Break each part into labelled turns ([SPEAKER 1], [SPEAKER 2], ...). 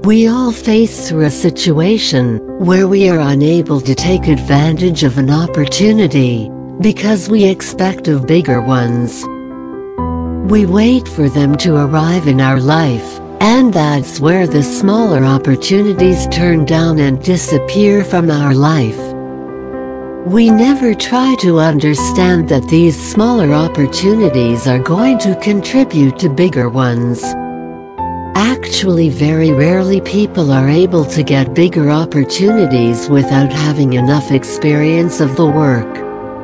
[SPEAKER 1] We all face through a situation where we are unable to take advantage of an opportunity because we expect of bigger ones. We wait for them to arrive in our life, and that's where the smaller opportunities turn down and disappear from our life. We never try to understand that these smaller opportunities are going to contribute to bigger ones. Actually, very rarely people are able to get bigger opportunities without having enough experience of the work.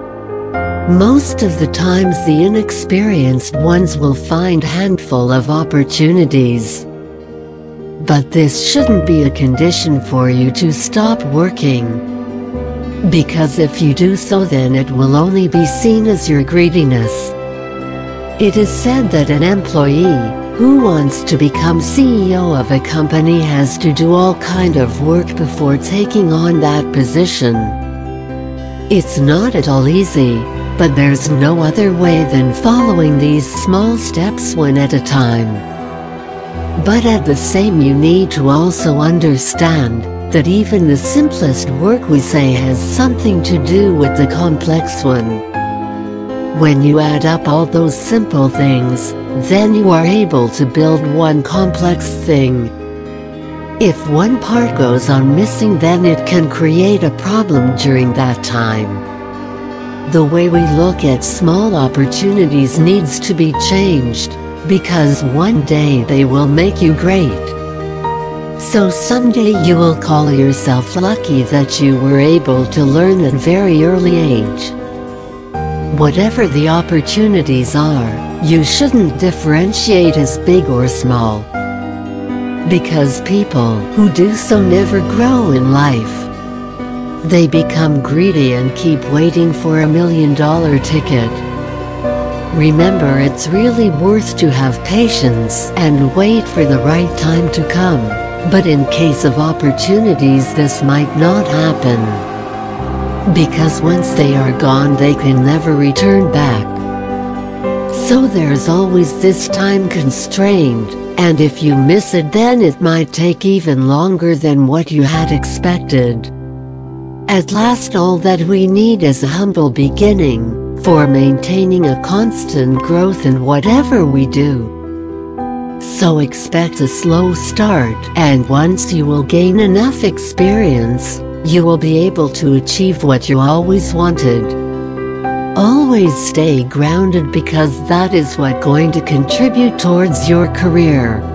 [SPEAKER 1] Most of the times the inexperienced ones will find a handful of opportunities. But this shouldn't be a condition for you to stop working. Because if you do so, then it will only be seen as your greediness. It is said that an employee who wants to become CEO of a company has to do all kind of work before taking on that position. It's not at all easy, but there's no other way than following these small steps one at a time. But at the same, you need to also understand that even the simplest work we say has something to do with the complex one. When you add up all those simple things, then you are able to build one complex thing. If one part goes on missing, then it can create a problem during that time. The way we look at small opportunities needs to be changed, because one day they will make you great. So someday you will call yourself lucky that you were able to learn at a very early age. Whatever the opportunities are, you shouldn't differentiate as big or small. Because people who do so never grow in life. They become greedy and keep waiting for $1 million ticket. Remember, it's really worth to have patience and wait for the right time to come. But in case of opportunities, this might not happen. Because once they are gone, they can never return back. So there's always this time constraint, and if you miss it, then it might take even longer than what you had expected. At last, all that we need is a humble beginning for maintaining a constant growth in whatever we do. So expect a slow start, and once you will gain enough experience, you will be able to achieve what you always wanted. Always stay grounded, because that is what's going to contribute towards your career.